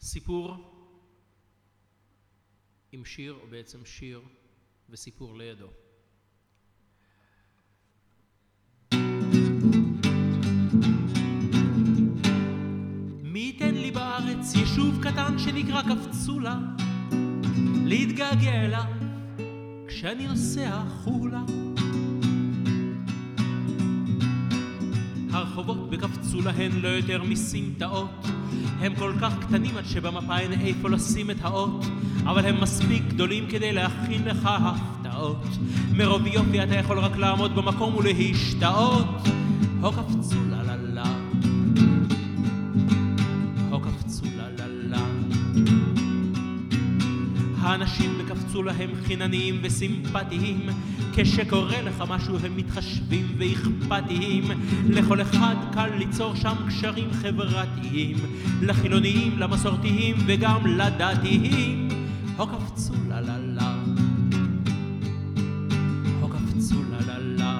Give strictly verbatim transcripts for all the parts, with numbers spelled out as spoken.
סיפור עם שיר, או בעצם שיר וסיפור לידו. מי ייתן לי בארץ יישוב קטן שנקרא קפצולה, להתגעגע אליו כשאני נוסע חולה. הרחובות בקפצולה הן לא יותר מסמטאות, הם כל כך קטנים עד שבמפה אין איפה לשים את האות, אבל הם מספיק גדולים כדי להכין לך הפתעות. מרוב יופי אתה יכול רק לעמוד במקום ולהשתאות. הו קפצולה ללה, הו קפצולה ללה. האנשים בקפצולה הם חינניים וסימפטיים, כשקורה לך משהו הם מתחשבים ואכפתיים. לכל אחד קל ליצור שם קשרים חברתיים, לחילוניים, למסורתיים וגם לדתיים. הו קפצולה ללה, הו קפצולה ללה.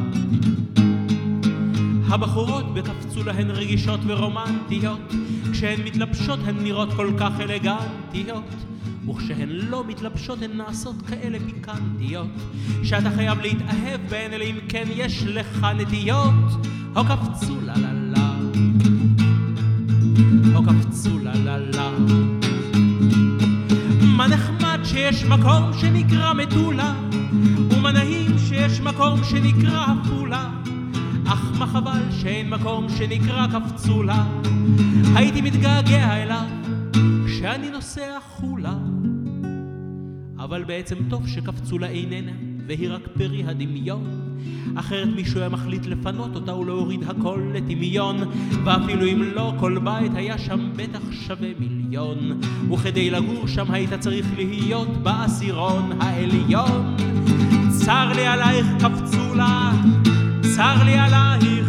הבחורות בקפצולה הן רגישות ורומנטיות, כשהן מתלבשות הן נראות כל כך אלגנטיות, וכשהן לא מתלבשות הן נעשות כאלה פיקנטיות, שאתה חייב להתאהב בהן אלא אם כן יש לך נטיות. הו קפצולה ללה, הו קפצולה ללה. מה נחמד שיש מקום שנקרא מטולה, ומה נעים שיש מקום שנקרא עפולה, אך מה חבל שאין מקום שנקרא קפצולה. הייתי מתגעגע אליו כשאני נוסע חולה, אבל בעצם טוב שקפצולה איננה והיא רק פרי הדמיון, אחרת מישהו היה מחליט לפנות אותה ולהוריד הכל לטמיון, ואפילו אם לא כל בית היה שם בטח שווה מיליון, וכדי לגור שם היית צריך להיות בעשירון העליון. צר לי עלייך קפצולה, צר לי עלייך